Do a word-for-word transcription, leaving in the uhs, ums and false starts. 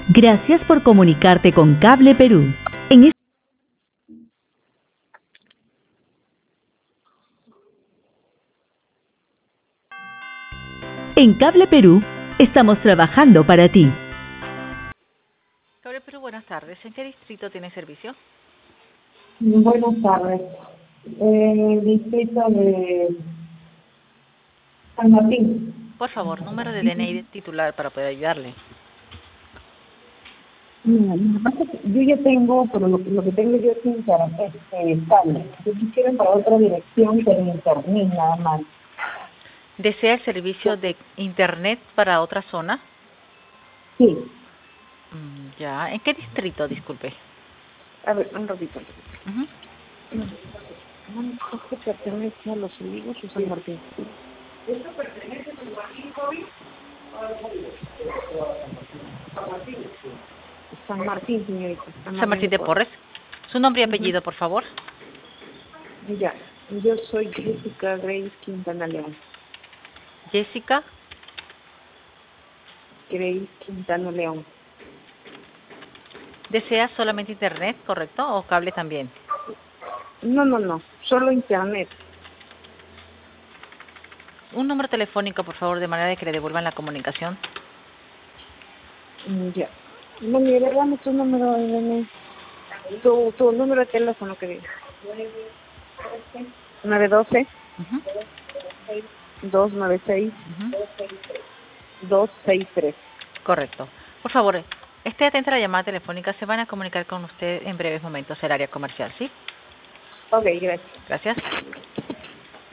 Gracias por comunicarte con Cable Perú. En es- En Cable Perú estamos trabajando para ti. Cable Perú, buenas tardes. ¿En qué distrito tiene servicio? Buenas tardes. Eh, distrito de San Martín. Por favor, número de D N I de titular para poder ayudarle. Mira, lo que pasa es que yo ya tengo, pero lo, lo que tengo yo es internet, este, cable. Yo quisiera para otra dirección, pero internet nada más. ¿Desea el servicio de Internet para otra zona? Sí. Mm, ya. ¿En qué distrito, disculpe? A ver, un ratito. Ujú. No, ¿esto pertenece a Los Olivos o San Martín? ¿Esto pertenece a San Martín, joven? San Martín, señorita. San Martín de Porres. ¿Su nombre y apellido, por favor? Ya, yo soy Jessica Grace Quintana León. Jessica. Grace Quintana León. ¿Desea solamente Internet, correcto? ¿O cable también? No, no, no, solo internet. Un número telefónico, por favor, de manera de que le devuelvan la comunicación. Mm, Ya. No, mira, dame tu número de D N I. Tu, tu número de teléfono, que diga. nueve uno dos, Ujú, dos nueve seis, ujú. dos seis tres. Correcto. Por favor, esté atenta a la llamada telefónica. Se van a comunicar con usted en breves momentos el área comercial, ¿sí? Ok, gracias. Gracias.